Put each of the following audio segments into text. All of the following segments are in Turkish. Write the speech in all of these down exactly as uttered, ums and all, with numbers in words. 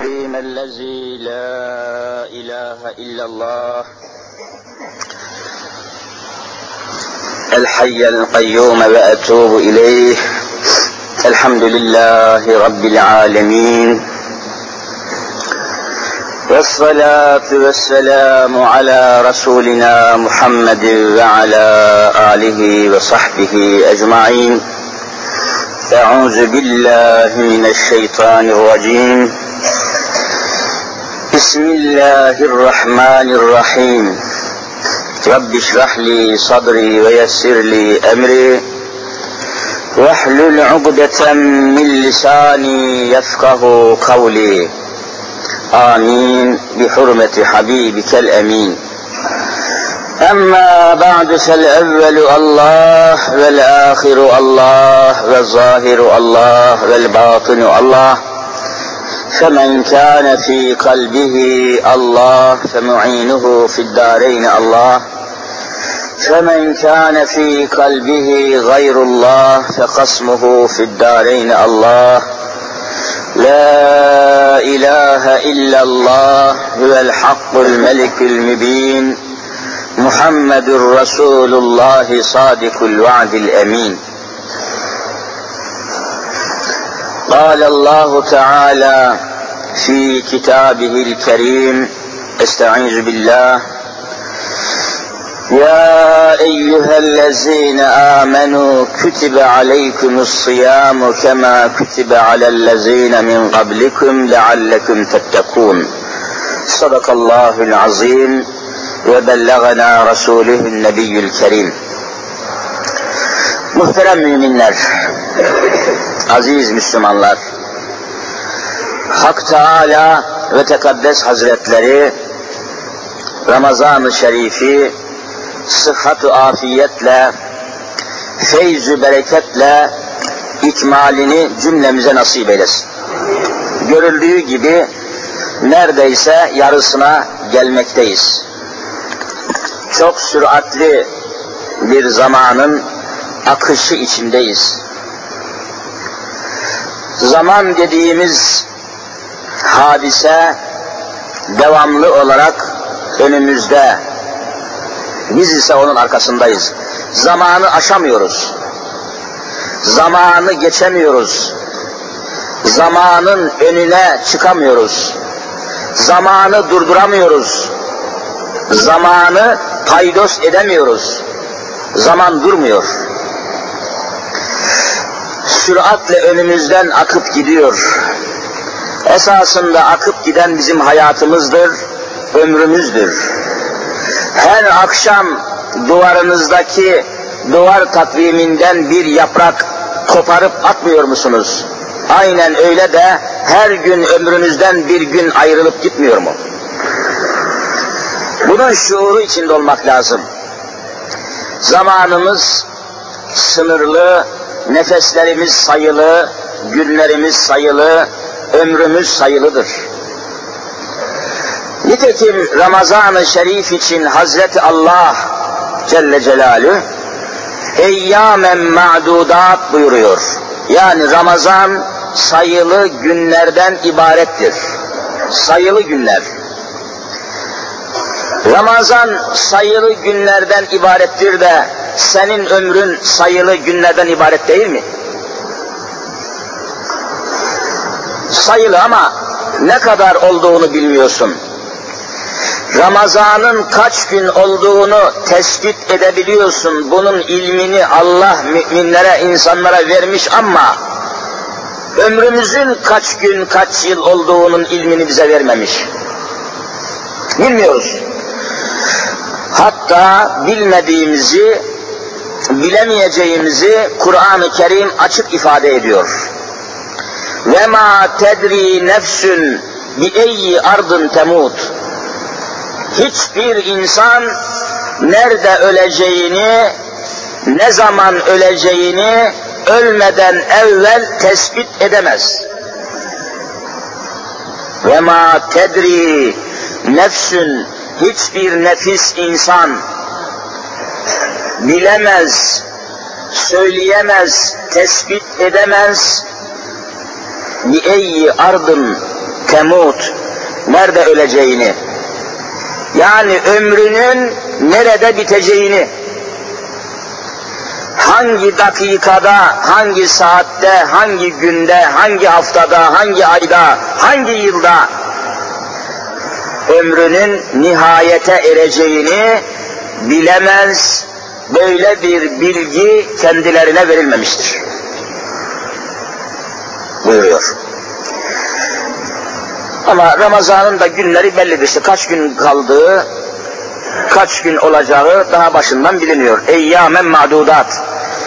العظيم الذي لا إله إلا الله الحي القيوم وأتوب إليه. الحمد لله رب العالمين، والصلاة والسلام على رسولنا محمد وعلى آله وصحبه أجمعين. أعوذ بالله من الشيطان الرجيم. بسم الله الرحمن الرحيم. رب اشرح لي صدري ويسر لي أمري واحلل عقدة من لساني يفقه قولي. آمين بحرمة حبيبك الأمين. أما بعد فالأول الله والآخر الله والظاهر الله والباطن الله، فمن كان في قلبه الله فمعينه في الدارين الله، فمن كان في قلبه غير الله فقسمه في الدارين الله. لا إله إلا الله هو الحق الملك المبين، محمد رسول الله صادق الوعد الأمين. قال الله تعالى في كتابه الكريم: استعيذ بالله: يا أيها الذين آمنوا كتب عليكم الصيام كما كتب على الذين من قبلكم لعلكم تتقون. صدق الله العظيم وبلغنا رسوله النبي الكريم. Muhterem müminler, aziz Müslümanlar, Hak Teâlâ ve Tekaddes Hazretleri Ramazan-ı Şerif'i sıhhat-ı afiyetle, feyz-ü bereketle ikmalini cümlemize nasip eylesin. Görüldüğü gibi neredeyse yarısına gelmekteyiz. Çok süratli bir zamanın akışı içindeyiz. Zaman dediğimiz hadise devamlı olarak önümüzde. Biz ise onun arkasındayız. Zamanı aşamıyoruz. Zamanı geçemiyoruz. Zamanın önüne çıkamıyoruz. Zamanı durduramıyoruz. Zamanı paydos edemiyoruz. Zaman durmuyor. Süratle önümüzden akıp gidiyor. Esasında akıp giden bizim hayatımızdır, ömrümüzdür. Her akşam duvarınızdaki duvar takviminden bir yaprak koparıp atmıyor musunuz? Aynen öyle de her gün ömrünüzden bir gün ayrılıp gitmiyor mu? Bunun şuuru içinde olmak lazım. Zamanımız sınırlı, nefeslerimiz sayılı, günlerimiz sayılı, ömrümüz sayılıdır. Nitekim Ramazan-ı Şerif için Hazreti Allah Celle Celaluhu eyyâmen ma'dudat buyuruyor. Yani Ramazan sayılı günlerden ibarettir. Sayılı günler. Ramazan sayılı günlerden ibarettir de senin ömrün sayılı günlerden ibaret değil mi? Sayılı ama ne kadar olduğunu bilmiyorsun. Ramazan'ın kaç gün olduğunu tespit edebiliyorsun. Bunun ilmini Allah müminlere, insanlara vermiş ama ömrümüzün kaç gün, kaç yıl olduğunun ilmini bize vermemiş. Bilmiyoruz. Hatta bilmediğimizi, bilemeyeceğimizi Kur'an-ı Kerim açık ifade ediyor. Ve ma tedri nefsün bi eyyi ardın temut. Hiçbir insan nerede öleceğini, ne zaman öleceğini ölmeden evvel tespit edemez. Ve ma tedri nefsün, hiçbir nefis insan bilemez, söyleyemez, tespit edemez. Bi eyyi ardın, temut, nerede öleceğini, yani ömrünün nerede biteceğini, hangi dakikada, hangi saatte, hangi günde, hangi haftada, hangi ayda, hangi yılda ömrünün nihayete ereceğini bilemez, böyle bir bilgi kendilerine verilmemiştir buyuruyor. Ama Ramazan'ın da günleri bellidir. İşte kaç gün kaldığı, kaç gün olacağı daha başından biliniyor. Eyyâmen ma'dudat.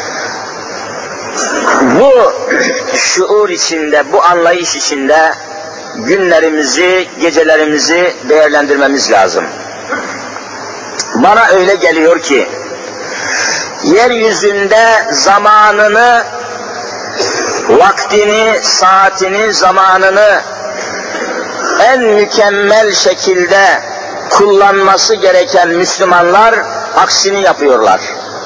Bu şuur içinde, bu anlayış içinde günlerimizi, gecelerimizi değerlendirmemiz lazım. Bana öyle geliyor ki, yeryüzünde zamanını, vaktini, saatini, zamanını en mükemmel şekilde kullanması gereken Müslümanlar aksini yapıyorlar.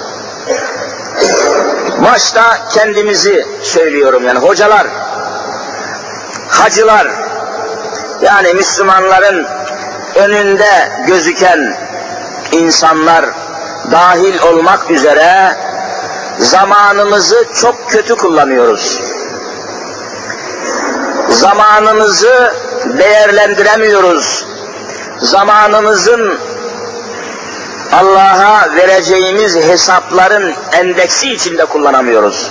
Başta kendimizi söylüyorum, yani hocalar, hacılar, yani Müslümanların önünde gözüken insanlar dahil olmak üzere zamanımızı çok kötü kullanıyoruz. Zamanımızı değerlendiremiyoruz. Zamanımızın Allah'a vereceğimiz hesapların endeksi içinde kullanamıyoruz.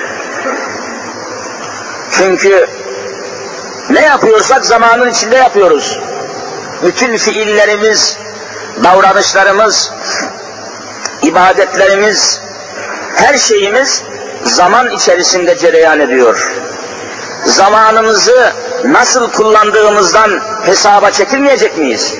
Çünkü ne yapıyorsak zamanın içinde yapıyoruz. Bütün fiillerimiz, davranışlarımız, ibadetlerimiz, her şeyimiz zaman içerisinde cereyan ediyor. Zamanımızı nasıl kullandığımızdan hesaba çekilmeyecek miyiz?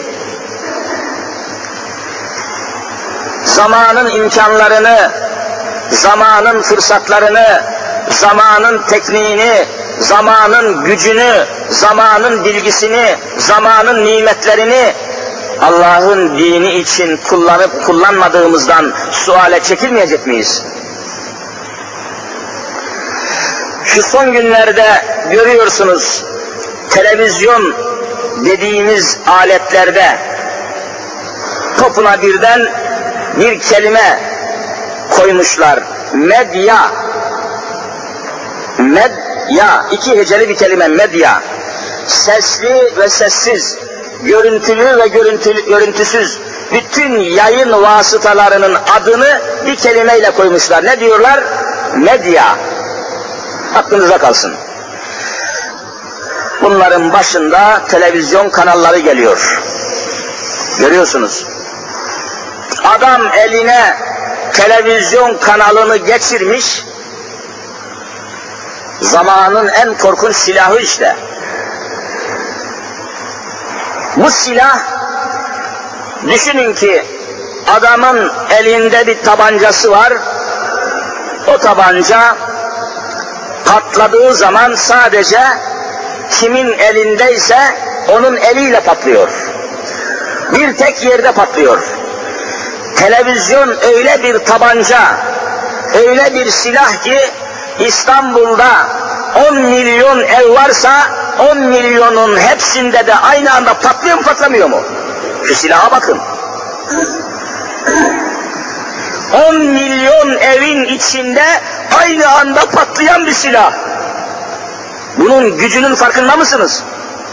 Zamanın imkanlarını, zamanın fırsatlarını, zamanın tekniğini, zamanın gücünü, zamanın bilgisini, zamanın nimetlerini Allah'ın dini için kullanıp kullanmadığımızdan suale çekilmeyecek miyiz? Şu son günlerde görüyorsunuz, televizyon dediğimiz aletlerde topuna birden bir kelime koymuşlar. Medya. Medya. İki heceli bir kelime medya. Sesli ve sessiz, görüntülü ve görüntülü, görüntüsüz bütün yayın vasıtalarının adını bir kelimeyle koymuşlar. Ne diyorlar? Medya. Aklınıza kalsın. Bunların başında televizyon kanalları geliyor. Görüyorsunuz. Adam eline televizyon kanalını geçirmiş, zamanın en korkunç silahı işte. Bu silah, düşünün ki adamın elinde bir tabancası var, o tabanca patladığı zaman sadece kimin elindeyse onun eliyle patlıyor. Bir tek yerde patlıyor. Televizyon öyle bir tabanca, öyle bir silah ki İstanbul'da on milyon ev varsa on milyonun hepsinde de aynı anda patlıyor mu patlamıyor mu? Şu silaha bakın. on milyon evin içinde aynı anda patlayan bir silah. Bunun gücünün farkında mısınız?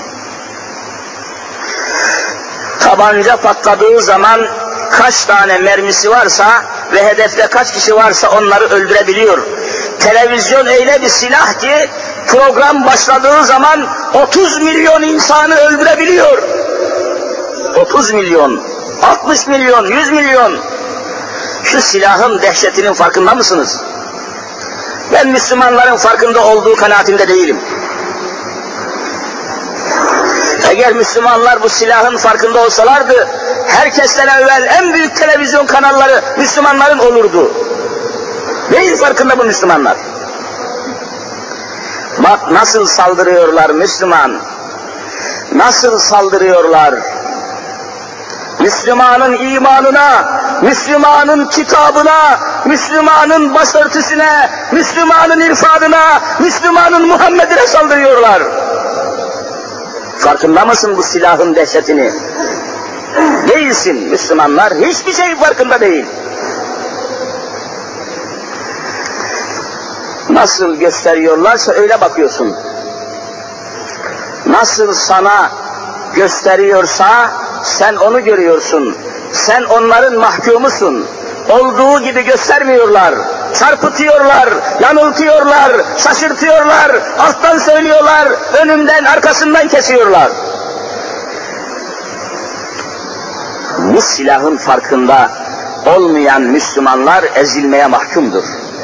Tabanca patladığı zaman kaç tane mermisi varsa ve hedefte kaç kişi varsa onları öldürebiliyor. Televizyon öyle bir silah ki program başladığı zaman otuz milyon insanı öldürebiliyor. otuz milyon, altmış milyon, yüz milyon. Şu silahın dehşetinin farkında mısınız? Ben Müslümanların farkında olduğu kanaatinde değilim. Eğer Müslümanlar bu silahın farkında olsalardı, herkesten evvel en büyük televizyon kanalları Müslümanların olurdu. Neyin farkında bu Müslümanlar? Bak nasıl saldırıyorlar Müslüman. Nasıl saldırıyorlar? Müslümanın imanına, Müslümanın kitabına, Müslümanın başörtüsüne, Müslümanın irfadına, Müslümanın Muhammed'ine saldırıyorlar. Farkında mısın bu silahın dehşetini? Değilsin. Müslümanlar hiçbir şey farkında değil. Nasıl gösteriyorlarsa öyle bakıyorsun. Nasıl sana gösteriyorsa sen onu görüyorsun. Sen onların mahkumusun. Olduğu gibi göstermiyorlar. Çarpıtıyorlar, yanıltıyorlar, şaşırtıyorlar, alttan söylüyorlar, önünden, arkasından kesiyorlar. Bu silahın farkında olmayan Müslümanlar ezilmeye mahkumdur.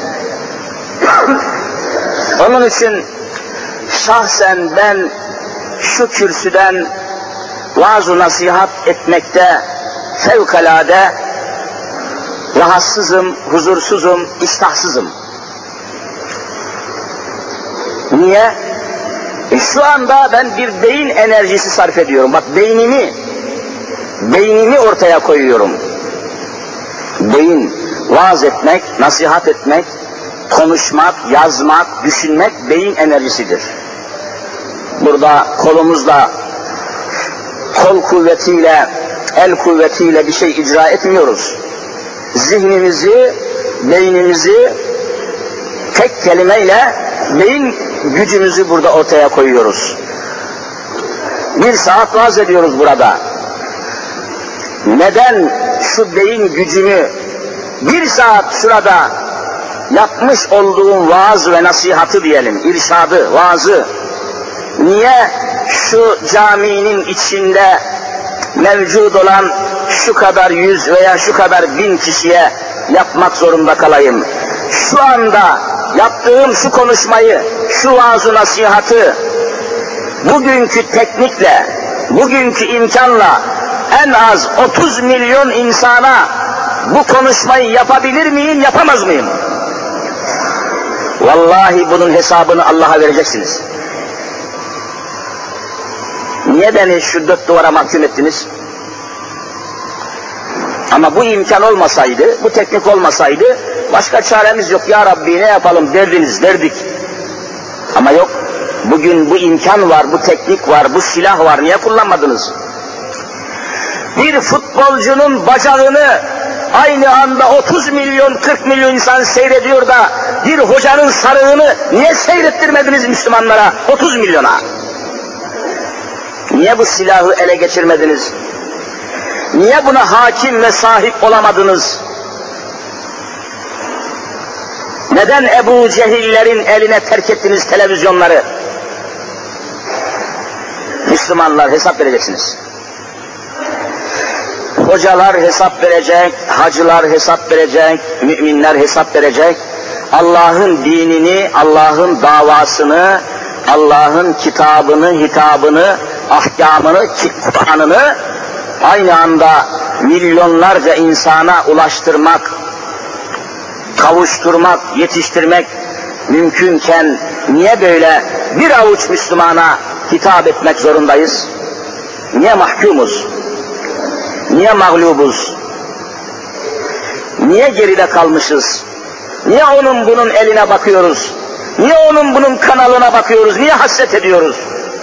Onun için şahsen ben şu kürsüden vaaz-ı nasihat etmekte fevkalade rahatsızım, huzursuzum, iştahsızım. Niye? E şu anda ben bir beyin enerjisi sarf ediyorum. Bak beynimi, beynimi ortaya koyuyorum. Beyin, vaaz etmek, nasihat etmek, konuşmak, yazmak, düşünmek beyin enerjisidir. Burada kolumuzla, kol kuvvetiyle, el kuvvetiyle bir şey icra etmiyoruz. Zihnimizi, beynimizi tek kelimeyle beyin gücümüzü burada ortaya koyuyoruz. Bir saat vaaz ediyoruz burada. Neden şu beyin gücümü bir saat şurada yapmış olduğum vaaz ve nasihatı diyelim, irşadı, vaazı, niye şu caminin içinde mevcut olan şu kadar yüz veya şu kadar bin kişiye yapmak zorunda kalayım? Şu anda yaptığım şu konuşmayı, şu vaaz-ı nasihatı bugünkü teknikle, bugünkü imkanla en az otuz milyon insana bu konuşmayı yapabilir miyim, yapamaz mıyım? Vallahi bunun hesabını Allah'a vereceksiniz. Niye beni şu dört duvara mahkum ettiniz? Ama bu imkan olmasaydı, bu teknik olmasaydı başka çaremiz yok. Ya Rabbi ne yapalım derdiniz derdik. Ama yok. Bugün bu imkan var, bu teknik var, bu silah var. Niye kullanmadınız? Bir futbolcunun bacağını aynı anda otuz milyon, kırk milyon insan seyrediyor da bir hocanın sarığını niye seyrettirmediniz Müslümanlara, otuz milyona? Niye bu silahı ele geçirmediniz? Niye buna hakim ve sahip olamadınız? Neden Ebu Cehillerin eline terk ettiniz televizyonları? Müslümanlar hesap vereceksiniz. Hocalar hesap verecek, hacılar hesap verecek, müminler hesap verecek. Allah'ın dinini, Allah'ın davasını, Allah'ın kitabını, hitabını, ahkamını, Kur'an'ını aynı anda milyonlarca insana ulaştırmak, kavuşturmak, yetiştirmek mümkünken niye böyle bir avuç Müslümana hitap etmek zorundayız? Niye mahkumuz? Niye mağlubuz? Niye geride kalmışız? Niye onun bunun eline bakıyoruz? Niye onun bunun kanalına bakıyoruz? Niye hasret ediyoruz?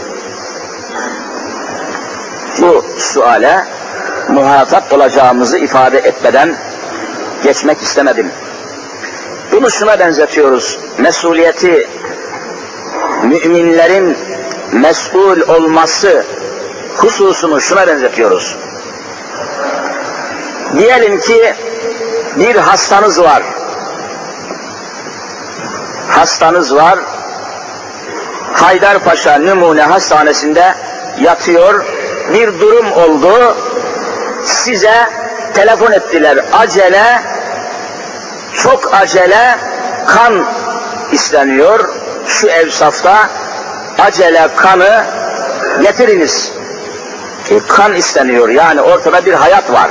Bu suale muhatap olacağımızı ifade etmeden geçmek istemedim. Bunu şuna benzetiyoruz. Mesuliyeti, müminlerin mesul olması hususunu şuna benzetiyoruz. Diyelim ki bir hastanız var. Hastanız var. Haydarpaşa Numune Hastanesi'nde yatıyor. Bir durum oldu. Size telefon ettiler. Acele, çok acele kan isteniyor. Şu evsafta acele kanı getiriniz. E, kan isteniyor. Yani ortada bir hayat var.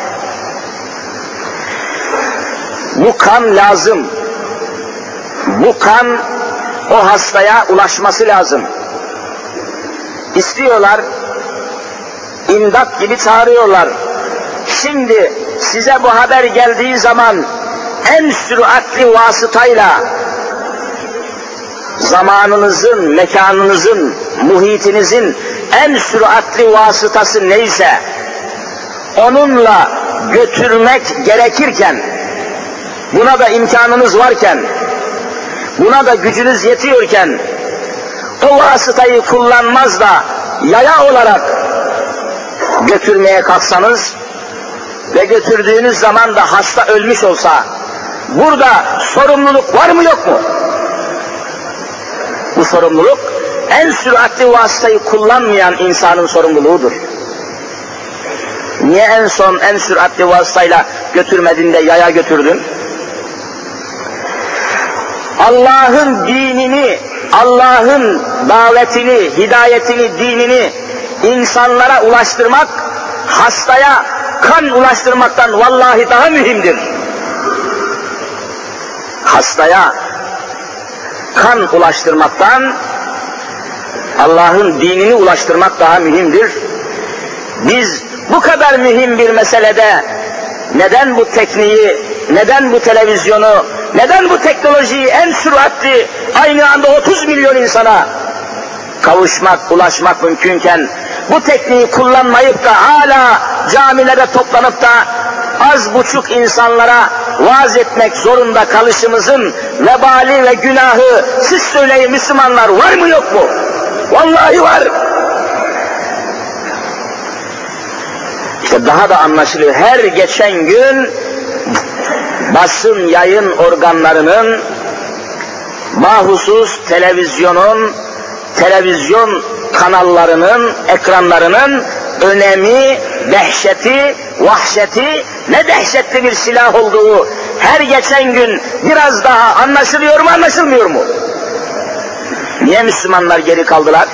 Bu kan lazım. Bu kan o hastaya ulaşması lazım. İstiyorlar, imdat gibi çağırıyorlar. Şimdi size bu haber geldiği zaman en süratli vasıtayla zamanınızın, mekanınızın, muhitinizin en süratli vasıtası neyse onunla götürmek gerekirken, buna da imkanınız varken, buna da gücünüz yetiyorken, o vasıtayı kullanmaz da yaya olarak götürmeye kalksanız ve götürdüğünüz zaman da hasta ölmüş olsa, burada sorumluluk var mı yok mu? Bu sorumluluk en süratli vasıtayı kullanmayan insanın sorumluluğudur. Niye en son en süratli vasıtayla götürmedin de yaya götürdün? Allah'ın dinini, Allah'ın davetini, hidayetini, dinini insanlara ulaştırmak, hastaya kan ulaştırmaktan vallahi daha mühimdir. Hastaya kan ulaştırmaktan Allah'ın dinini ulaştırmak daha mühimdir. Biz bu kadar mühim bir meselede neden bu tekniği, neden bu televizyonu, neden bu teknolojiyi en süratli aynı anda otuz milyon insana kavuşmak, ulaşmak mümkünken bu tekniği kullanmayıp da hala camilere toplanıp da az buçuk insanlara vaaz etmek zorunda kalışımızın vebali ve günahı siz söyleyin Müslümanlar, var mı yok mu? Vallahi var. İşte daha da anlaşılıyor. Her geçen gün basın yayın organlarının, bahusus televizyonun, televizyon kanallarının, ekranlarının önemi, dehşeti, vahşeti, ne dehşetli bir silah olduğu her geçen gün biraz daha anlaşılıyor mu, anlaşılmıyor mu? Niye Müslümanlar geri kaldılar?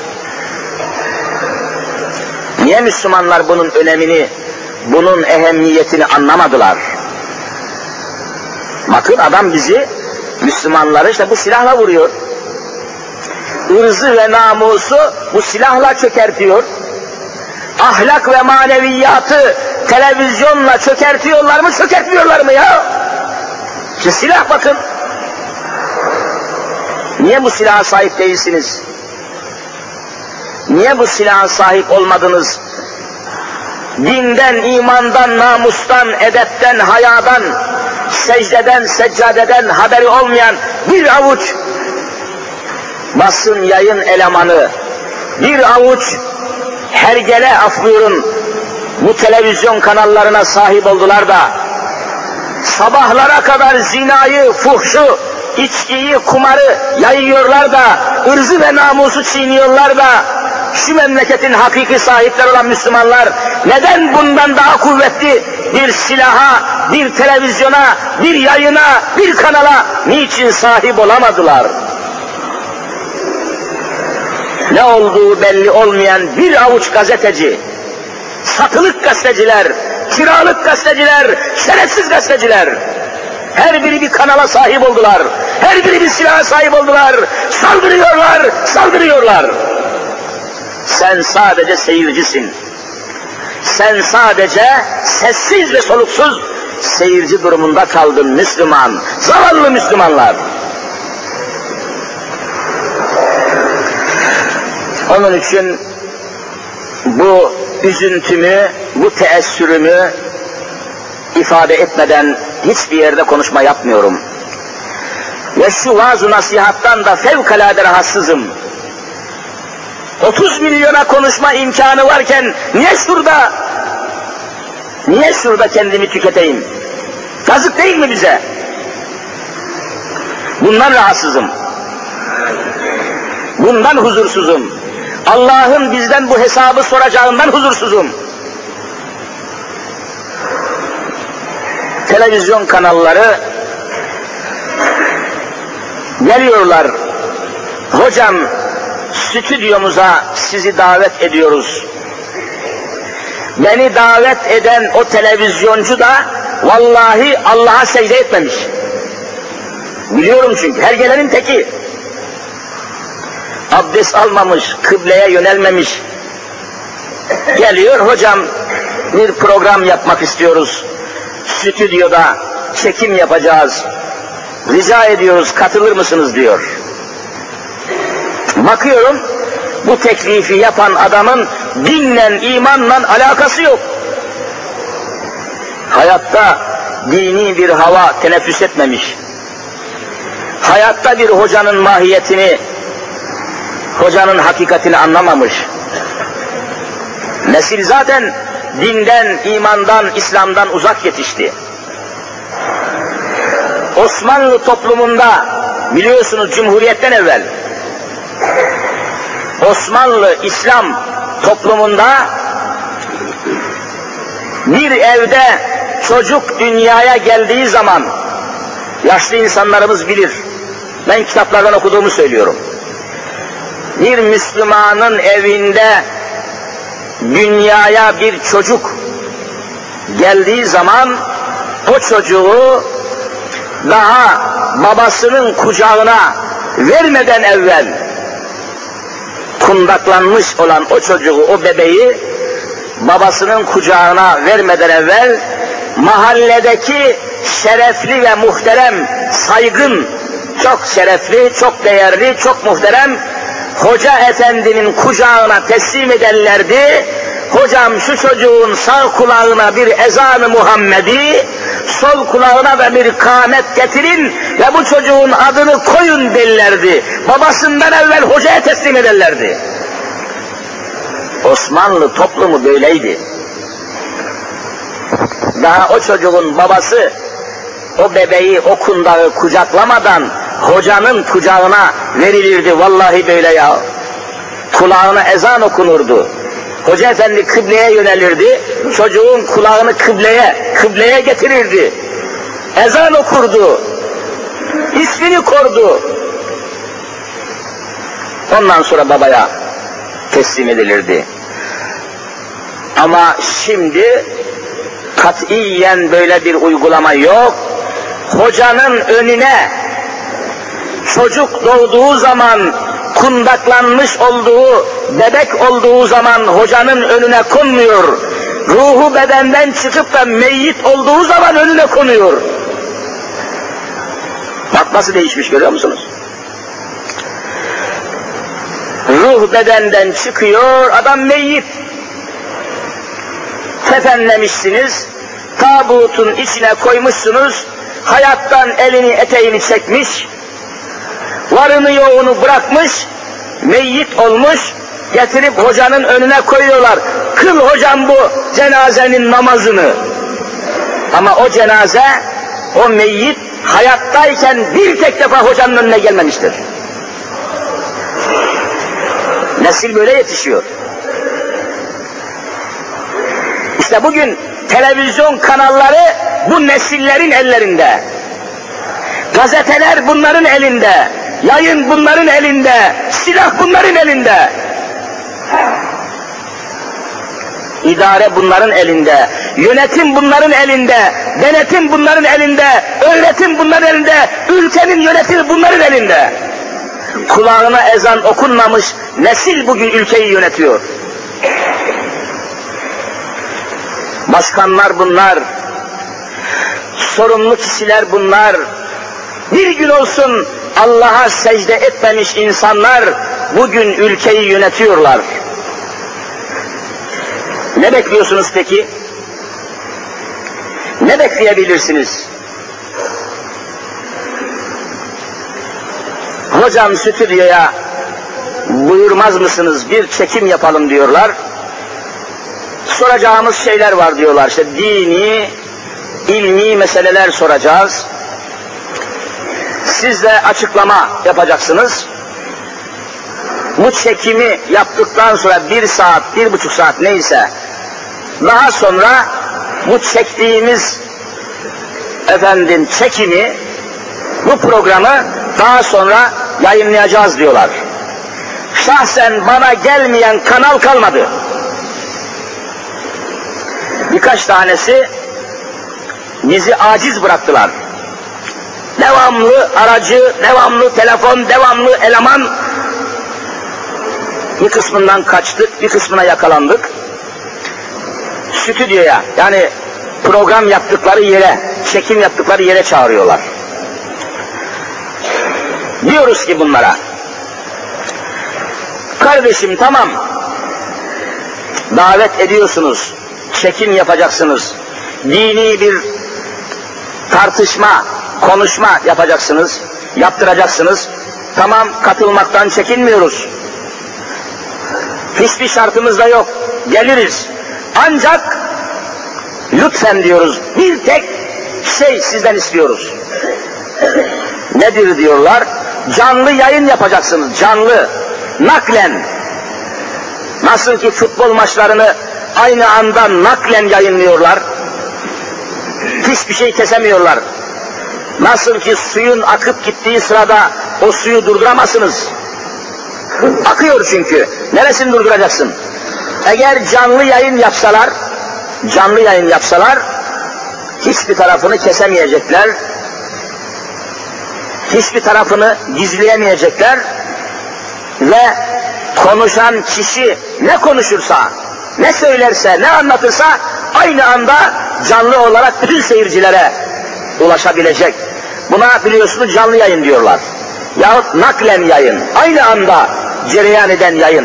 Niye Müslümanlar bunun önemini, bunun ehemmiyetini anlamadılar? Bakın adam bizi, Müslümanları işte bu silahla vuruyor. Irzı ve namusu bu silahla çökertiyor. Ahlak ve maneviyatı televizyonla çökertiyorlar mı, çökertmiyorlar mı ya? İşte silah bakın. Niye bu silaha sahip değilsiniz? Niye bu silaha sahip olmadınız? Dinden, imandan, namustan, edepten, hayadan, secdeden, seccadeden haberi olmayan bir avuç basın yayın elemanı, bir avuç hergele, af buyurun, bu televizyon kanallarına sahip oldular da sabahlara kadar zinayı, fuhşu, içkiyi, kumarı yayıyorlar da, ırzı ve namusu çiğniyorlar da, şu memleketin hakiki sahipleri olan Müslümanlar neden bundan daha kuvvetli bir silaha, bir televizyona, bir yayına, bir kanala niçin sahip olamadılar? Ne olduğu belli olmayan bir avuç gazeteci, satılık gazeteciler, kiralık gazeteciler, şerefsiz gazeteciler, her biri bir kanala sahip oldular, her biri bir silaha sahip oldular, saldırıyorlar, saldırıyorlar. Sen sadece seyircisin. Sen sadece sessiz ve soluksuz seyirci durumunda kaldın Müslüman, zavallı Müslümanlar. Onun için bu üzüntümü, bu teessürümü ifade etmeden hiçbir yerde konuşma yapmıyorum. Ve şu vaaz-ı nasihattan da fevkalade rahatsızım. otuz milyona konuşma imkanı varken niye şurada, niye şurada kendimi tüketeyim? Yazık değil mi bize? Bundan rahatsızım. Bundan huzursuzum. Allah'ın bizden bu hesabı soracağından huzursuzum. Televizyon kanalları geliyorlar. Hocam, stüdyomuza sizi davet ediyoruz. Beni davet eden o televizyoncu da vallahi Allah'a secde etmemiş. Biliyorum çünkü, hergelerin teki. Abdest almamış, kıbleye yönelmemiş. Geliyor, hocam bir program yapmak istiyoruz. Stüdyoda çekim yapacağız. Rica ediyoruz, katılır mısınız diyor. Bakıyorum, bu teklifi yapan adamın dinle, imanla alakası yok. Hayatta dini bir hava teneffüs etmemiş. Hayatta bir hocanın mahiyetini, hocanın hakikatini anlamamış. Nesil zaten dinden, imandan, İslam'dan uzak yetişti. Osmanlı toplumunda biliyorsunuz Cumhuriyet'ten evvel Osmanlı İslam toplumunda bir evde çocuk dünyaya geldiği zaman yaşlı insanlarımız bilir. Ben kitaplardan okuduğumu söylüyorum. Bir Müslümanın evinde dünyaya bir çocuk geldiği zaman o çocuğu daha babasının kucağına vermeden evvel kundaklanmış olan o çocuğu, o bebeği babasının kucağına vermeden evvel mahalledeki şerefli ve muhterem, saygın, çok şerefli, çok değerli, çok muhterem hoca efendinin kucağına teslim ederlerdi. Hocam şu çocuğun sağ kulağına bir ezan-ı Muhammedi, sol kulağına da bir kâmet getirin ve bu çocuğun adını koyun derlerdi. Babasından evvel hocaya teslim ederlerdi. Osmanlı toplumu böyleydi. Daha o çocuğun babası o bebeği, o kundağı kucaklamadan hocanın kucağına verilirdi. Vallahi böyle ya. Kulağına ezan okunurdu. Hoca efendi kıbleye yönelirdi. Çocuğun kulağını kıbleye, kıbleye getirirdi. Ezan okurdu. İsmini kordu. Ondan sonra babaya teslim edilirdi. Ama şimdi katiyen böyle bir uygulama yok. Hocanın önüne çocuk doğduğu zaman, kundaklanmış olduğu, bebek olduğu zaman hocanın önüne konmuyor. Ruhu bedenden çıkıp da meyyit olduğu zaman önüne konuyor. Bak nasıl değişmiş, görüyor musunuz? Ruh bedenden çıkıyor, adam meyyit. Kefenlemişsiniz, tabutun içine koymuşsunuz, hayattan elini eteğini çekmiş, varını yoğunu bırakmış, meyyit olmuş, getirip hocanın önüne koyuyorlar. Kıl hocam bu cenazenin namazını. Ama o cenaze, o meyyit hayattayken bir tek defa hocanın önüne gelmemiştir. Nesil böyle yetişiyor. İşte bugün televizyon kanalları bu nesillerin ellerinde. Gazeteler bunların elinde. Yayın bunların elinde. Silah bunların elinde. İdare bunların elinde. Yönetim bunların elinde. Denetim bunların elinde. Öğretim bunların elinde. Ülkenin yönetimi bunların elinde. Kulağına ezan okunmamış nesil bugün ülkeyi yönetiyor. Başkanlar bunlar, sorumlu kişiler bunlar, bir gün olsun Allah'a secde etmemiş insanlar bugün ülkeyi yönetiyorlar. Ne bekliyorsunuz peki? Ne bekleyebilirsiniz? Hocam stüdyoya buyurmaz mısınız, bir çekim yapalım diyorlar. Soracağımız şeyler var diyorlar, işte dini, ilmi meseleler soracağız. Siz de açıklama yapacaksınız. Bu çekimi yaptıktan sonra bir saat, bir buçuk saat neyse, daha sonra bu çektiğimiz efendim çekimi, bu programı daha sonra yayınlayacağız diyorlar. Şahsen bana gelmeyen kanal kalmadı. Birkaç tanesi bizi aciz bıraktılar. Devamlı aracı, devamlı telefon, devamlı eleman. Bir kısmından kaçtık, bir kısmına yakalandık. Stüdyoya, yani program yaptıkları yere, çekim yaptıkları yere çağırıyorlar. Diyoruz ki bunlara, Kardeşim tamam, davet ediyorsunuz, çekim yapacaksınız, dini bir tartışma, konuşma yapacaksınız, yaptıracaksınız. Tamam, katılmaktan çekinmiyoruz. Hiçbir şartımız da yok, geliriz. Ancak lütfen diyoruz, bir tek şey sizden istiyoruz. Nedir diyorlar? Canlı yayın yapacaksınız, canlı, naklen. Nasıl ki futbol maçlarını aynı anda naklen yayınlıyorlar, hiçbir şey kesemiyorlar. Nasıl ki suyun akıp gittiği sırada o suyu durduramazsınız. Akıyor çünkü. Neresini durduracaksın? Eğer canlı yayın yapsalar, canlı yayın yapsalar, hiçbir tarafını kesemeyecekler, hiçbir tarafını gizleyemeyecekler ve konuşan kişi ne konuşursa, ne söylerse, ne anlatırsa aynı anda canlı olarak bütün seyircilere ulaşabilecek. Buna biliyorsunuz canlı yayın diyorlar. Yahut naklen yayın, aynı anda cereyan eden yayın.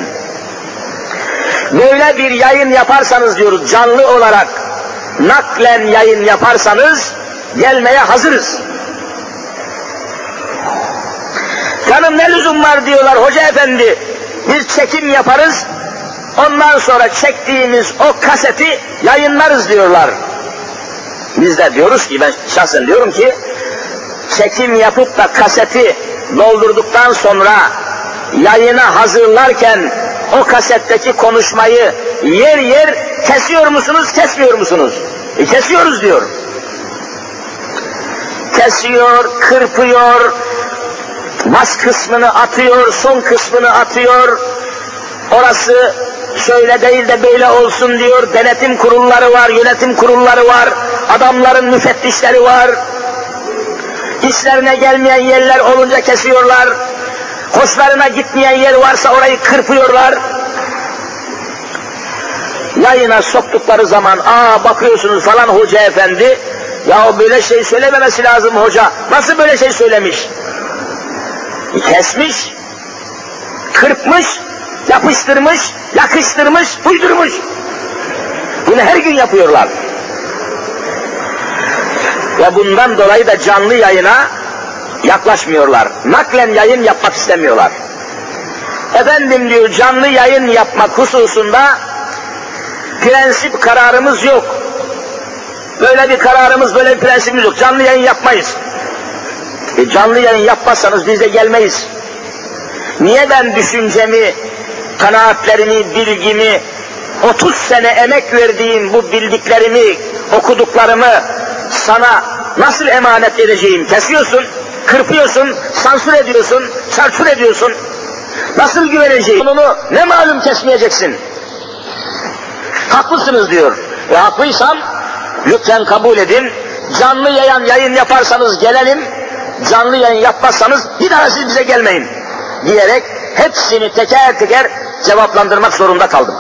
Böyle bir yayın yaparsanız diyoruz, canlı olarak naklen yayın yaparsanız gelmeye hazırız. Canım ne lüzum var diyorlar hoca efendi, biz çekim yaparız, ondan sonra çektiğimiz o kaseti yayınlarız diyorlar. Biz de diyoruz ki, ben şahsen diyorum ki, çekim yapıp da kaseti doldurduktan sonra yayına hazırlarken o kasetteki konuşmayı yer yer kesiyor musunuz, kesmiyor musunuz? E, kesiyoruz diyor. Kesiyor, kırpıyor, bas kısmını atıyor, son kısmını atıyor, orası şöyle değil de böyle olsun diyor, denetim kurulları var, yönetim kurulları var, adamların müfettişleri var, işlerine gelmeyen yerler olunca kesiyorlar, hoşlarına gitmeyen yer varsa orayı kırpıyorlar. Yayına soktukları zaman, aa bakıyorsunuz falan hoca efendi, ya böyle şey söylememesi lazım hoca, nasıl böyle şey söylemiş? Kesmiş, kırpmış, yapıştırmış, yakıştırmış, uydurmuş. Bunu her gün yapıyorlar. Ve bundan dolayı da canlı yayına yaklaşmıyorlar. Naklen yayın yapmak istemiyorlar. Efendim diyor, canlı yayın yapmak hususunda prensip kararımız yok. Böyle bir kararımız, böyle bir prensibimiz yok. Canlı yayın yapmayız. E canlı yayın yapmazsanız biz de gelmeyiz. Niye ben düşüncemi, kanaatlerimi, bilgimi, otuz sene emek verdiğim bu bildiklerimi, okuduklarımı sana nasıl emanet edeceğim? Kesiyorsun, kırpıyorsun, sansür ediyorsun, çarçur ediyorsun. Nasıl güveneceğim? Onu ne malum kesmeyeceksin? Haklısınız diyor. Ve haklıysam lütfen kabul edin. Canlı yayın, yayın yaparsanız gelelim, canlı yayın yapmazsanız bir daha siz bize gelmeyin diyerek hepsini teker teker cevaplandırmak zorunda kaldım.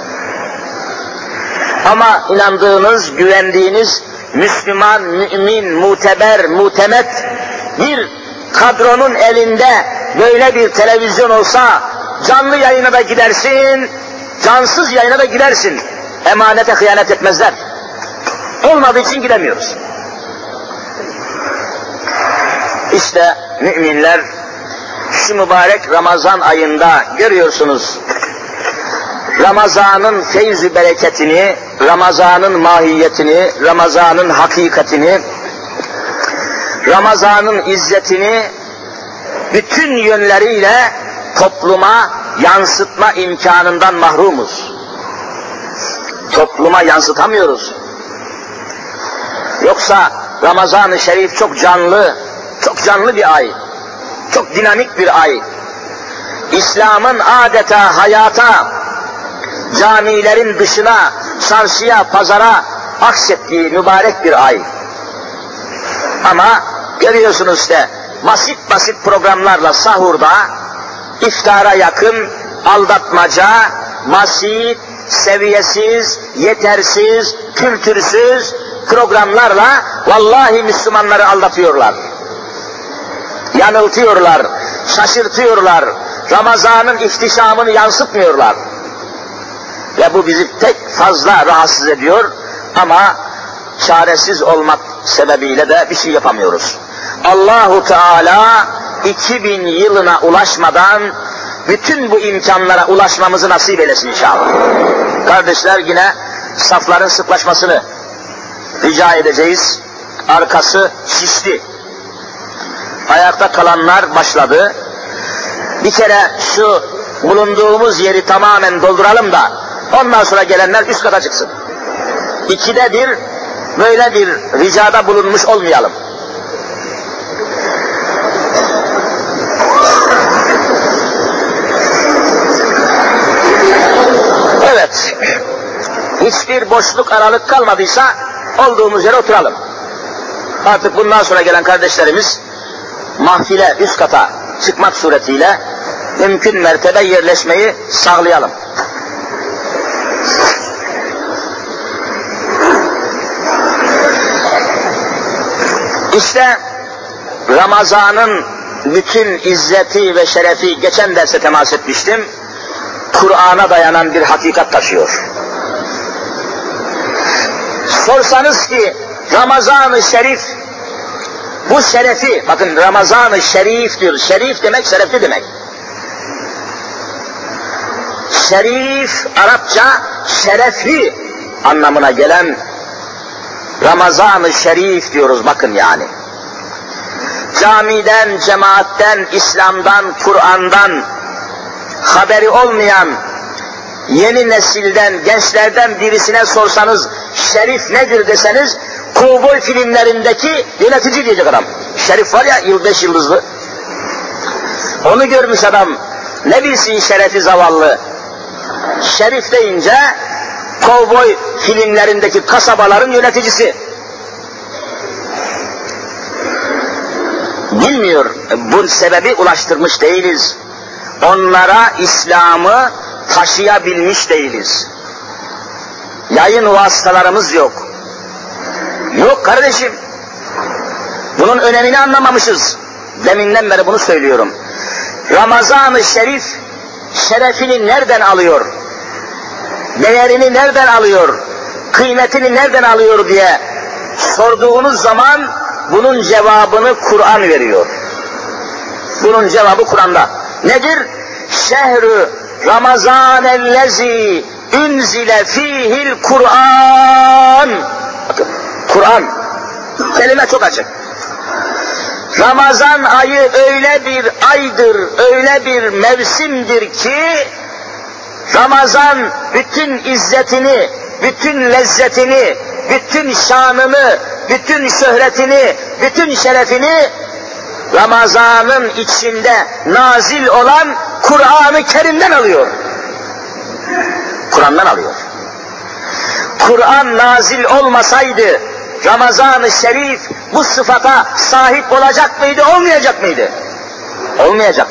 Ama inandığınız, güvendiğiniz Müslüman, mümin, muteber, mutemet bir kadronun elinde böyle bir televizyon olsa canlı yayına da gidersin, cansız yayına da gidersin. Emanete hıyanet etmezler. Olmadığı için gidemiyoruz. İşte müminler şu mübarek Ramazan ayında görüyorsunuz, Ramazan'ın feyz-i bereketini, Ramazan'ın mahiyetini, Ramazan'ın hakikatini, Ramazan'ın izzetini bütün yönleriyle topluma yansıtma imkanından mahrumuz. Topluma yansıtamıyoruz. Yoksa Ramazan-ı Şerif çok canlı, çok canlı bir ay, çok dinamik bir ay. İslam'ın adeta hayata, camilerin dışına, çarşıya, pazara aksettiği mübarek bir ay. Ama görüyorsunuz işte, basit basit programlarla sahurda, iftara yakın, aldatmaca, basit, seviyesiz, yetersiz, kültürsüz programlarla vallahi Müslümanları aldatıyorlar. Yanıltıyorlar, şaşırtıyorlar, Ramazan'ın ihtişamını yansıtmıyorlar. Ve bu bizi pek fazla rahatsız ediyor ama çaresiz olmak sebebiyle de bir şey yapamıyoruz. Allahu Teala iki bin yılına ulaşmadan bütün bu imkanlara ulaşmamızı nasip eylesin inşallah. Kardeşler, yine safların sıklaşmasını rica edeceğiz. Arkası şişti. Ayakta kalanlar başladı. Bir kere şu bulunduğumuz yeri tamamen dolduralım da ondan sonra gelenler üst kata çıksın. İkide bir böyle bir ricada bulunmuş olmayalım. Evet, hiçbir boşluk, aralık kalmadıysa olduğumuz yere oturalım. Artık bundan sonra gelen kardeşlerimiz mahfile üst kata çıkmak suretiyle mümkün mertebe yerleşmeyi sağlayalım. İşte Ramazan'ın bütün izzeti ve şerefi, geçen derste temas etmiştim, Kur'an'a dayanan bir hakikat taşıyor. Sorsanız ki Ramazan-ı Şerif, bu şerefi, bakın Ramazan-ı Şerif diyoruz, şerif demek şerefli demek. Şerif, Arapça şerefli anlamına gelen Ramazan-ı Şerif diyoruz, bakın yani. Camiden, cemaatten, İslam'dan, Kur'an'dan haberi olmayan yeni nesilden, gençlerden birisine sorsanız şerif nedir deseniz, kovboy filmlerindeki yönetici diyecek adam. Şerif var ya, yıl beş yıldızlı. Onu görmüş adam, ne bilsin şerefi zavallı. Şerif deyince kovboy filmlerindeki kasabaların yöneticisi. Bilmiyor, bu sebebi ulaştırmış değiliz. Onlara İslam'ı taşıyabilmiş değiliz. Yayın vasıtalarımız yok. Yok kardeşim. Bunun önemini anlamamışız. Deminden beri bunu söylüyorum. Ramazan-ı Şerif şerefini nereden alıyor? Değerini nereden alıyor? Kıymetini nereden alıyor diye sorduğunuz zaman bunun cevabını Kur'an veriyor. Bunun cevabı Kur'an'da. Nedir? Şehrü Ramazanellezi ünzile fihil Kur'an. Bakın, Kur'an. Kelime çok açık. Ramazan ayı öyle bir aydır, öyle bir mevsimdir ki Ramazan bütün izzetini, bütün lezzetini, bütün şanını, bütün şöhretini, bütün şerefini Ramazan'ın içinde nazil olan Kur'an-ı Kerim'den alıyor. Kur'an'dan alıyor. Kur'an nazil olmasaydı Ramazan-ı Şerif bu sıfata sahip olacak mıydı, olmayacak mıydı? Olmayacak.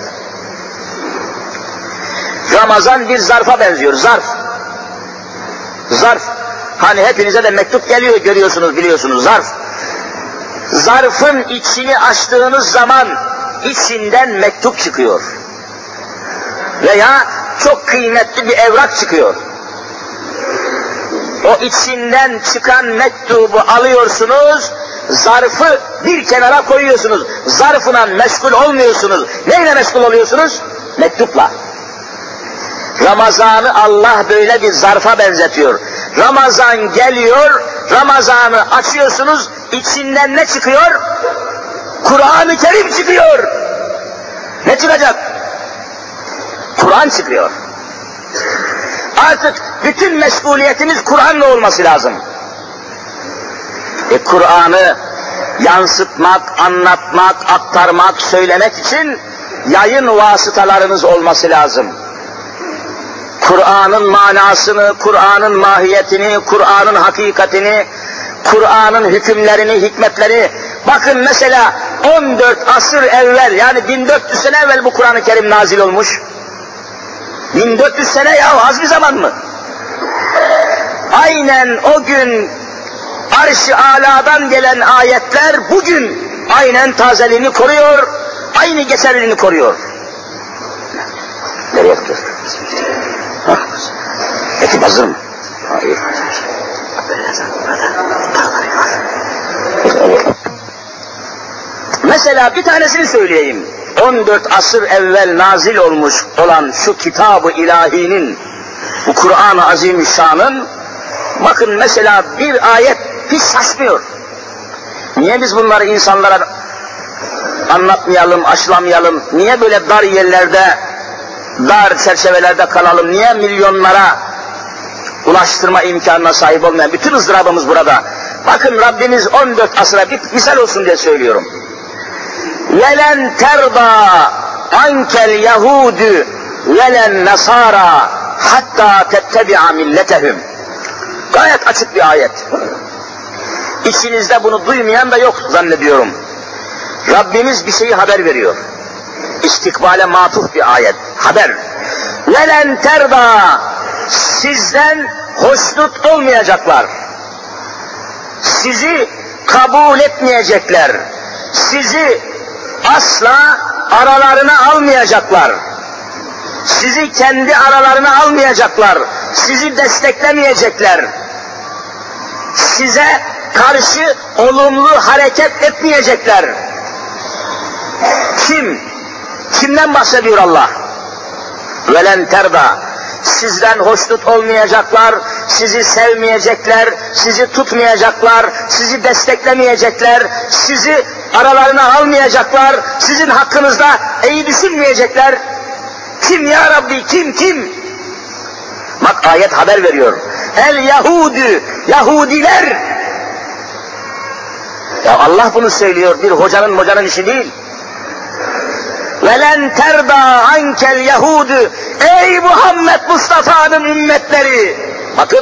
Ramazan bir zarfa benziyor, zarf. Zarf. Hani hepinize de mektup geliyor, görüyorsunuz, biliyorsunuz, zarf. Zarfın içini açtığınız zaman içinden mektup çıkıyor. Veya çok kıymetli bir evrak çıkıyor. O içinden çıkan mektubu alıyorsunuz, zarfı bir kenara koyuyorsunuz. Zarfına meşgul olmuyorsunuz. Neyle meşgul oluyorsunuz? Mektupla. Ramazan'ı Allah böyle bir zarfa benzetiyor. Ramazan geliyor, Ramazan'ı açıyorsunuz, içinden ne çıkıyor? Kur'an-ı Kerim çıkıyor. Ne çıkacak? Kur'an çıkıyor. Artık bütün meşguliyetimiz Kur'an'la olması lazım. E Kur'an'ı yansıtmak, anlatmak, aktarmak, söylemek için yayın vasıtalarınız olması lazım. Kur'an'ın manasını, Kur'an'ın mahiyetini, Kur'an'ın hakikatini, Kur'an'ın hükümlerini, hikmetleri. Bakın mesela on dört asır evvel, yani bin dört yüz sene evvel bu Kur'an-ı Kerim nazil olmuş. bin dört yüz sene ya, az bir zaman mı? Aynen o gün arş-ı aladan gelen ayetler bugün aynen tazeliğini koruyor, aynı geçerliliğini koruyor. Mesela bir tanesini söyleyeyim. on dört asır evvel nazil olmuş olan şu kitab-ı ilahinin, bu Kur'an-ı Azimüşşan'ın, bakın mesela bir ayet hiç şaşmıyor. Niye biz bunları insanlara anlatmayalım, aşılamayalım? Niye böyle dar yerlerde, dar çerçevelerde kalalım? Niye milyonlara ulaştırma imkanına sahip olmayan? Bütün ızdırabımız burada. Bakın Rabbimiz on dört asıra bir misal olsun diye söylüyorum. وَلَنْ تَرْضَى عَنْكَ الْيَهُودُ وَلَنْ نَصَارَى حَتَّى تَتَّبِعَ مِلَّتَهُمْ. Gayet açık bir ayet. İçinizde bunu duymayan da yok zannediyorum. Rabbimiz bir şeyi haber veriyor. İstikbale matuf bir ayet. Haber. وَلَنْ تَرْضَى, sizden hoşnut olmayacaklar. Sizi kabul etmeyecekler. Sizi asla aralarına almayacaklar. Sizi kendi aralarına almayacaklar. Sizi desteklemeyecekler. Size karşı olumlu hareket etmeyecekler. Kim? Kimden bahsediyor Allah? وَلَنْ تَرْضَى, sizden hoşnut olmayacaklar, sizi sevmeyecekler, sizi tutmayacaklar, sizi desteklemeyecekler, sizi aralarına almayacaklar, sizin hakkınızda iyi düşünmeyecekler. Kim ya Rabbi, kim, kim? Bak ayet haber veriyor. El Yahudi, Yahudiler. Ya Allah bunu söylüyor, bir hocanın hocanın işi değil. وَلَنْ تَرْضَى عَنْكَ الْيَهُودُ, ey Muhammed Mustafa'nın ümmetleri. Bakın,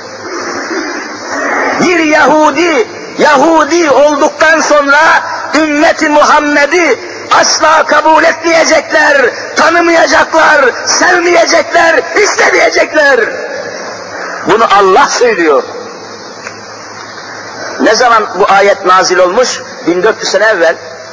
bir Yahudi, Yahudi olduktan sonra ümmeti Muhammed'i asla kabul etmeyecekler, tanımayacaklar, sevmeyecekler, istemeyecekler. Bunu Allah söylüyor. Ne zaman bu ayet nazil olmuş? bin dört yüz sene evvel.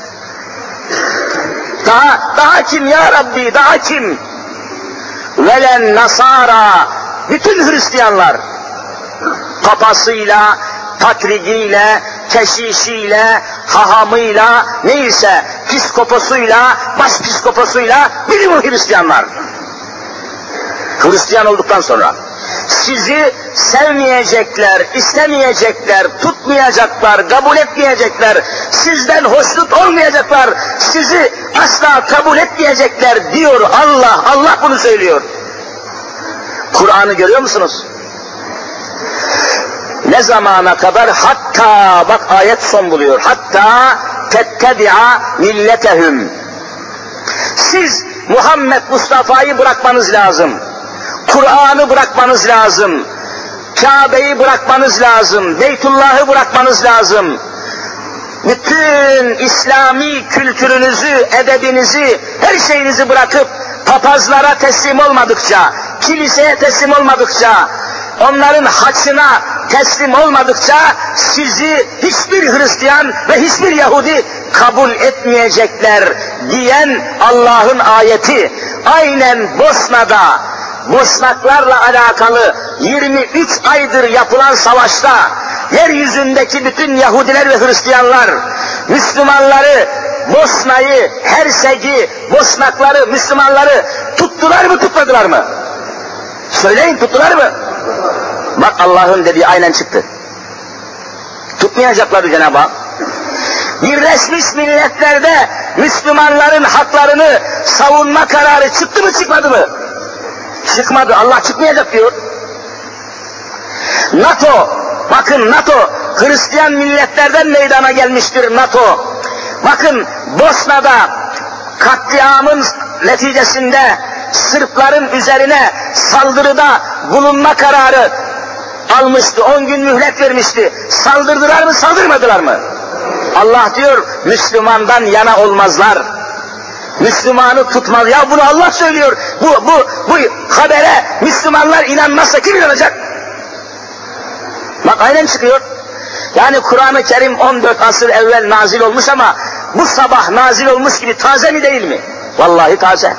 Daha, daha kim ya Rabbi, daha kim? Velen Nasara, bütün Hristiyanlar, papasıyla, patrigiyle, keşişiyle, hahamıyla, neyse, piskoposuyla, başpiskoposuyla, bütün o Hristiyanlar. Hristiyan olduktan sonra, sizi sevmeyecekler, istemeyecekler, tutmayacaklar, kabul etmeyecekler, sizden hoşnut olmayacaklar, sizi asla kabul etmeyecekler diyor Allah. Allah bunu söylüyor. Kur'an'ı görüyor musunuz? Ne zamana kadar? Hatta, bak ayet son buluyor. Hatta tettebi'a milletehum. Siz Muhammed Mustafa'yı bırakmanız lazım. Kur'an'ı bırakmanız lazım. Kabe'yi bırakmanız lazım. Beytullah'ı bırakmanız lazım. Bütün İslami kültürünüzü, edebinizi, her şeyinizi bırakıp papazlara teslim olmadıkça, kiliseye teslim olmadıkça, onların haçına teslim olmadıkça sizi hiçbir Hristiyan ve hiçbir Yahudi kabul etmeyecekler diyen Allah'ın ayeti aynen Bosna'da, Bosnaklarla alakalı yirmi üç aydır yapılan savaşta yeryüzündeki bütün Yahudiler ve Hristiyanlar Müslümanları, Bosna'yı, Hersek'i, Bosnakları, Müslümanları tuttular mı tutmadılar mı? Söyleyin, tuttular mı? Bak Allah'ın dediği aynen çıktı. Tutmayacaklar Cenab-ı Hak. Birleşmiş Milletler'de Müslümanların haklarını savunma kararı çıktı mı çıkmadı mı? Çıkmadı. Allah çıkmayacak diyor. NATO, bakın NATO, Hristiyan milletlerden meydana gelmiştir NATO. Bakın Bosna'da katliamın neticesinde Sırpların üzerine saldırıda bulunma kararı almıştı. On gün mühlet vermişti. Saldırdılar mı, saldırmadılar mı? Allah diyor, Müslümandan yana olmazlar. Müslümanı tutmaz. Ya bunu Allah söylüyor. Bu, bu, bu habere Müslümanlar inanmazsa kim inanacak? Bak aynen çıkıyor. Yani Kur'an-ı Kerim on dört asır evvel nazil olmuş ama bu sabah nazil olmuş gibi taze mi değil mi? Vallahi taze.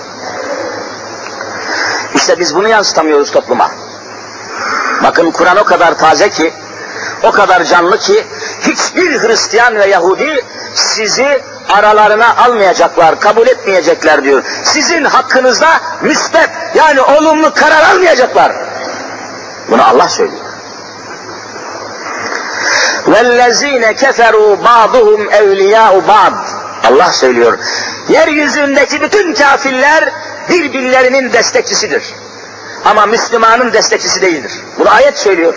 İşte biz bunu yansıtamıyoruz topluma. Bakın Kur'an o kadar taze ki, o kadar canlı ki, hiçbir Hristiyan ve Yahudi sizi aralarına almayacaklar, kabul etmeyecekler diyor. Sizin hakkınızda müsbet, yani olumlu karar almayacaklar. Bunu Allah söylüyor. وَالَّذ۪ينَ كَفَرُوا بَعْضُهُمْ اَوْلِيَاءُ بَعْضٍ. Allah söylüyor. Yeryüzündeki bütün kafirler birbirlerinin destekçisidir. Ama Müslümanın destekçisi değildir. Bunu ayet söylüyor.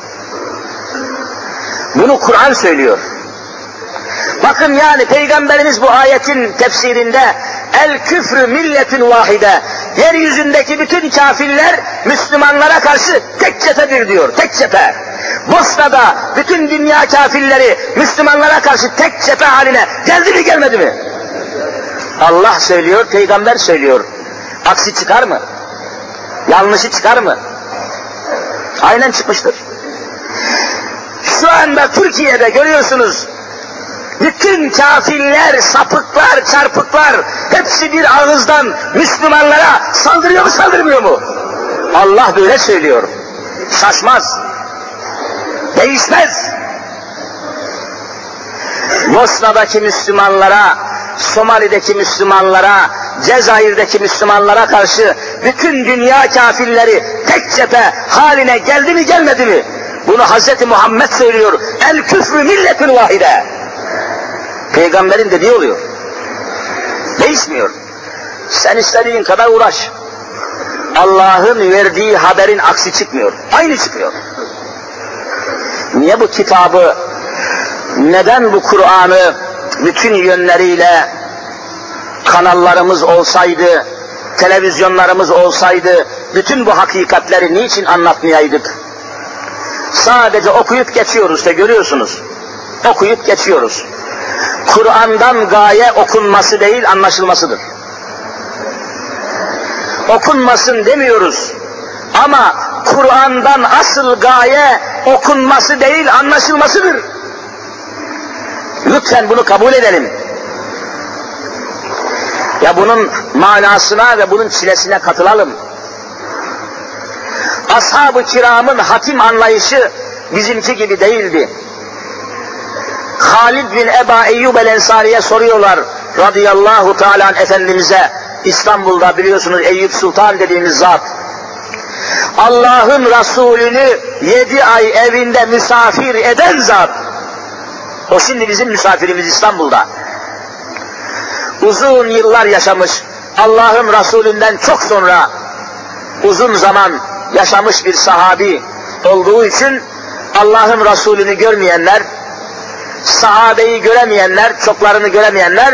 Bunu Kur'an söylüyor. Bakın yani Peygamberimiz bu ayetin tefsirinde el küfrü milletin vahide, yeryüzündeki bütün kafirler Müslümanlara karşı tek cephedir diyor, tek cephe. Bosna'da bütün dünya kafirleri Müslümanlara karşı tek cephe haline geldi mi gelmedi mi? Allah söylüyor, Peygamber söylüyor. Aksi çıkar mı? Yanlışı çıkar mı? Aynen çıkmıştır. Şu anda Türkiye'de görüyorsunuz, bütün kafirler, sapıklar, çarpıklar hepsi bir ağızdan Müslümanlara saldırıyor mu, saldırmıyor mu? Allah böyle söylüyor. Şaşmaz. Değişmez. Bosna'daki Müslümanlara, Somali'deki Müslümanlara, Cezayir'deki Müslümanlara karşı bütün dünya kafirleri tek cephe haline geldi mi gelmedi mi? Bunu Hazreti Muhammed söylüyor. El küfrü milletin vahide. Peygamberin dediği oluyor. Değişmiyor. Sen istediğin kadar uğraş. Allah'ın verdiği haberin aksi çıkmıyor. Aynı çıkıyor. Niye bu kitabı, neden bu Kur'an'ı bütün yönleriyle kanallarımız olsaydı, televizyonlarımız olsaydı, bütün bu hakikatleri niçin anlatmayaydık? Sadece okuyup geçiyoruz işte, görüyorsunuz. Okuyup geçiyoruz. Kur'an'dan gaye okunması değil, anlaşılmasıdır. Okunmasın demiyoruz. Ama Kur'an'dan asıl gaye okunması değil, anlaşılmasıdır. Lütfen bunu kabul edelim. Ya bunun manasına ve bunun çilesine katılalım. Ashab-ı kiramın hatim anlayışı bizimki gibi değildi. Halid bin Eba Eyyub el-Ensari'ye soruyorlar radıyallahu teala anh Efendimiz'e, İstanbul'da biliyorsunuz Eyüp Sultan dediğimiz zat, Allah'ın Resulünü yedi ay evinde misafir eden zat, o şimdi bizim misafirimiz İstanbul'da. Uzun yıllar yaşamış, Allah'ın Resulünden çok sonra uzun zaman yaşamış bir sahabi olduğu için Allah'ın Resulünü görmeyenler, sahabeyi göremeyenler, çoklarını göremeyenler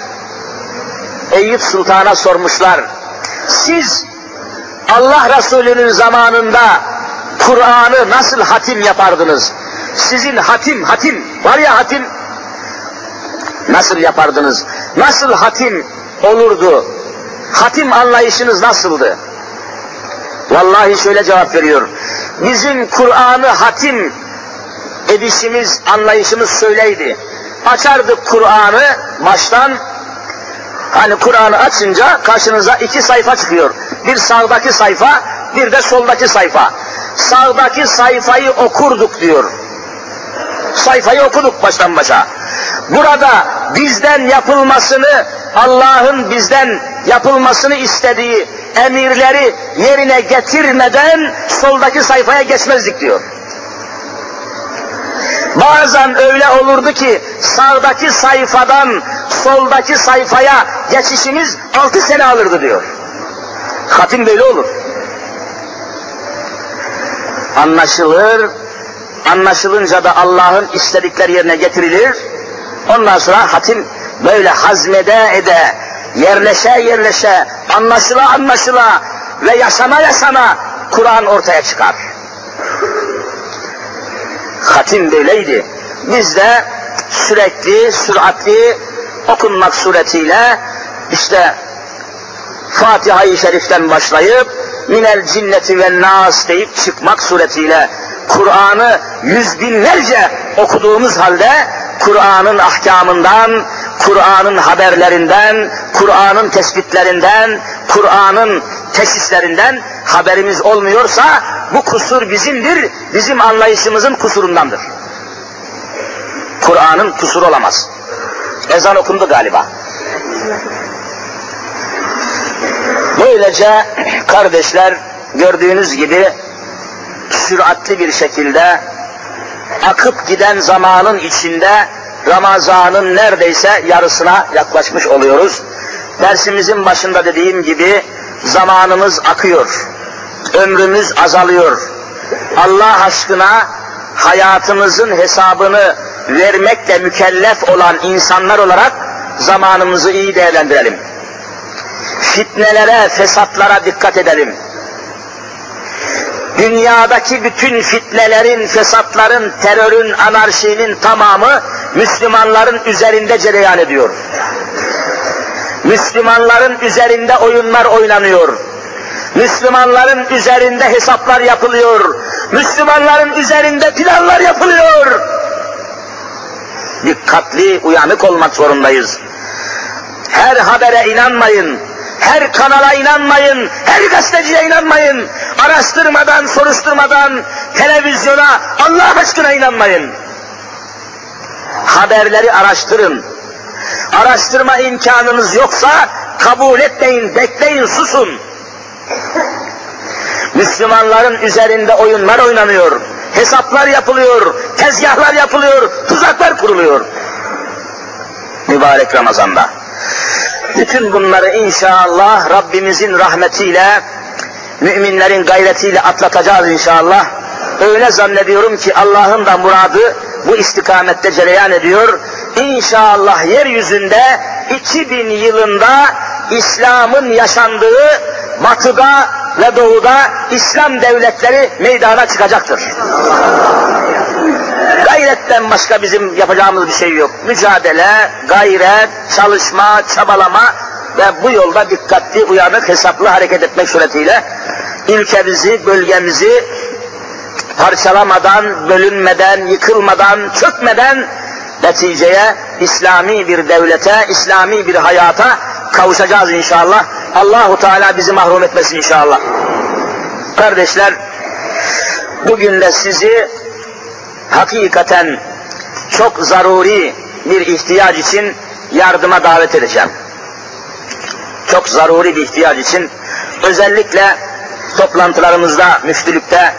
Eyüp Sultan'a sormuşlar. Siz Allah Resulü'nün zamanında Kur'an'ı nasıl hatim yapardınız? Sizin hatim, hatim, var ya hatim, nasıl yapardınız? Nasıl hatim olurdu? Hatim anlayışınız nasıldı? Vallahi şöyle cevap veriyor. Bizim Kur'an'ı hatim edişimiz, anlayışımız şöyleydi. Açardık Kur'an'ı baştan, hani Kur'an'ı açınca karşınıza iki sayfa çıkıyor. Bir sağdaki sayfa, bir de soldaki sayfa. Sağdaki sayfayı okurduk diyor. Sayfayı okuduk baştan başa. Burada bizden yapılmasını, Allah'ın bizden yapılmasını istediği emirleri yerine getirmeden soldaki sayfaya geçmezdik diyor. Bazen öyle olurdu ki sağdaki sayfadan soldaki sayfaya geçişimiz altı sene alırdı diyor. Hatim böyle olur. Anlaşılır, anlaşılınca da Allah'ın istedikleri yerine getirilir. Ondan sonra hatim böyle hazmede ede, yerleşe yerleşe, anlaşıla anlaşıla ve yaşana yaşana Kur'an ortaya çıkar. Hatim böyleydi. Biz de sürekli, süratli okunmak suretiyle işte Fatiha-i Şerif'ten başlayıp minel cinneti ve nas deyip çıkmak suretiyle Kur'an'ı yüz binlerce okuduğumuz halde Kur'an'ın ahkamından, Kur'an'ın haberlerinden, Kur'an'ın tespitlerinden, Kur'an'ın teşhislerinden haberimiz olmuyorsa bu kusur bizimdir, bizim anlayışımızın kusurundandır. Kur'an'ın kusuru olamaz. Ezan okundu galiba. Böylece kardeşler, gördüğünüz gibi süratli bir şekilde akıp giden zamanın içinde Ramazan'ın neredeyse yarısına yaklaşmış oluyoruz. Dersimizin başında dediğim gibi zamanımız akıyor, ömrümüz azalıyor. Allah aşkına hayatımızın hesabını vermekle mükellef olan insanlar olarak zamanımızı iyi değerlendirelim. Fitnelere, fesatlara dikkat edelim. Dünyadaki bütün fitnelerin, fesatların, terörün, anarşinin tamamı Müslümanların üzerinde cereyan ediyor. Müslümanların üzerinde oyunlar oynanıyor. Müslümanların üzerinde hesaplar yapılıyor. Müslümanların üzerinde planlar yapılıyor. Dikkatli, uyanık olmak zorundayız. Her habere inanmayın. Her kanala inanmayın, her gazeteciye inanmayın. Araştırmadan, soruşturmadan, televizyona, Allah aşkına inanmayın. Haberleri araştırın. Araştırma imkanınız yoksa kabul etmeyin, bekleyin, susun. Müslümanların üzerinde oyunlar oynanıyor, hesaplar yapılıyor, tezgahlar yapılıyor, tuzaklar kuruluyor. Mübarek Ramazan'da. Bütün bunları inşallah Rabbimizin rahmetiyle, müminlerin gayretiyle atlatacağız inşallah. Öyle zannediyorum ki Allah'ın da muradı bu istikamette cereyan ediyor. İnşallah yeryüzünde iki bin yılında İslam'ın yaşandığı batıda ve doğuda İslam devletleri meydana çıkacaktır. Gayretten başka bizim yapacağımız bir şey yok. Mücadele, gayret, çalışma, çabalama ve bu yolda dikkatli, uyanık, hesaplı hareket etmek suretiyle ülkemizi, bölgemizi parçalamadan, bölünmeden, yıkılmadan, çökmeden neticeye İslami bir devlete, İslami bir hayata kavuşacağız inşallah. Allahu Teala bizi mahrum etmesin inşallah. Kardeşler, bugün de sizi hakikaten çok zaruri bir ihtiyaç için yardıma davet edeceğim. Çok zaruri bir ihtiyaç için özellikle toplantılarımızda, müftülükte,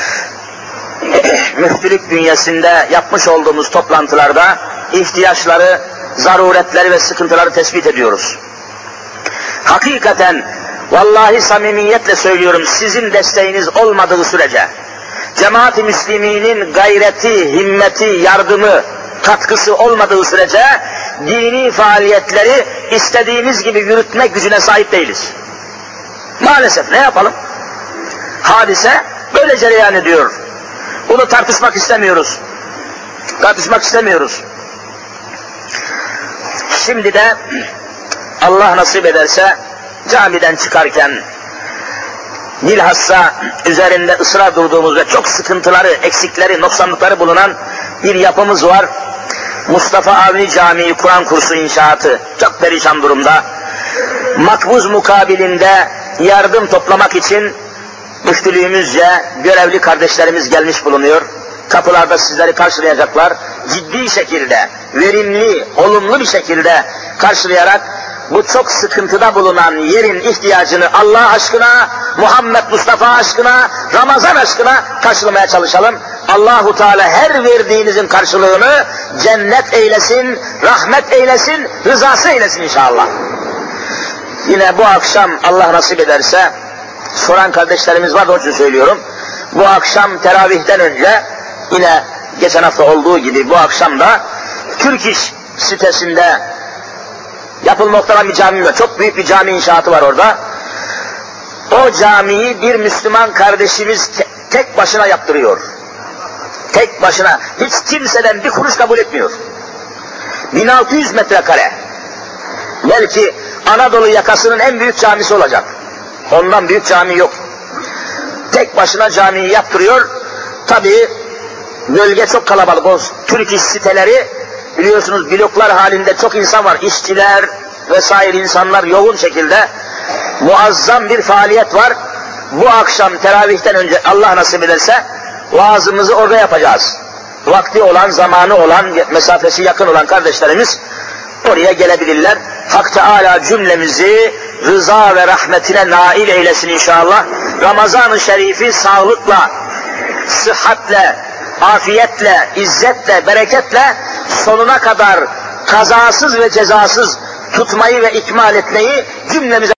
müftülük bünyesinde yapmış olduğumuz toplantılarda ihtiyaçları, zaruretleri ve sıkıntıları tespit ediyoruz. Hakikaten, vallahi samimiyetle söylüyorum, sizin desteğiniz olmadığı sürece, Cemaat-i Müslümin'in gayreti, himmeti, yardımı, katkısı olmadığı sürece dini faaliyetleri istediğimiz gibi yürütme gücüne sahip değiliz. Maalesef ne yapalım? Hadise böyle cereyan ediyor. Bunu tartışmak istemiyoruz. Tartışmak istemiyoruz. Şimdi de Allah nasip ederse camiden çıkarken bilhassa üzerinde ısrar durduğumuz ve çok sıkıntıları, eksikleri, noksanlıkları bulunan bir yapımız var. Mustafa Avni Camii Kur'an kursu inşaatı çok perişan durumda. Makbuz mukabilinde yardım toplamak için müftülüğümüzce görevli kardeşlerimiz gelmiş bulunuyor. Kapılarda sizleri karşılayacaklar. Ciddi şekilde, verimli, olumlu bir şekilde karşılayarak bu çok sıkıntıda bulunan yerin ihtiyacını Allah aşkına, Muhammed Mustafa aşkına, Ramazan aşkına karşılamaya çalışalım. Allahu Teala her verdiğinizin karşılığını cennet eylesin, rahmet eylesin, rızası eylesin inşallah. Yine bu akşam Allah nasip ederse, soran kardeşlerimiz var da onun için söylüyorum. Bu akşam teravihten önce yine geçen hafta olduğu gibi bu akşam da Türk İş sitesinde yapılmakta olan bir cami var. Çok büyük bir cami inşaatı var orada. O camiyi bir Müslüman kardeşimiz te- tek başına yaptırıyor. Tek başına. Hiç kimseden bir kuruş kabul etmiyor. bin altı yüz metrekare. Belki Anadolu yakasının en büyük camisi olacak. Ondan büyük cami yok. Tek başına camiyi yaptırıyor. Tabii bölge çok kalabalık. O Türk İş siteleri biliyorsunuz bloklar halinde çok insan var. İşçiler vesaire insanlar yoğun şekilde muazzam bir faaliyet var. Bu akşam teravihten önce Allah nasip ederse vaazımızı orada yapacağız. vakti olan, zamanı olan, mesafesi yakın olan kardeşlerimiz oraya gelebilirler. Hak Teâlâ cümlemizi rıza ve rahmetine nail eylesin inşallah. Ramazan-ı Şerif'i sağlıkla, sıhhatle, afiyetle, izzetle, bereketle sonuna kadar kazasız ve cezasız tutmayı ve ikmal etmeyi cümlemize